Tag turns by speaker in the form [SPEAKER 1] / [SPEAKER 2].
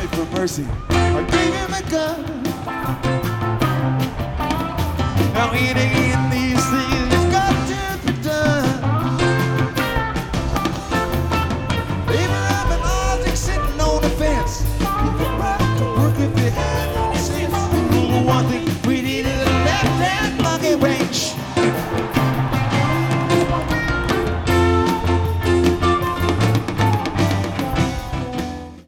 [SPEAKER 1] for mercy. I gave him a gun. Now eating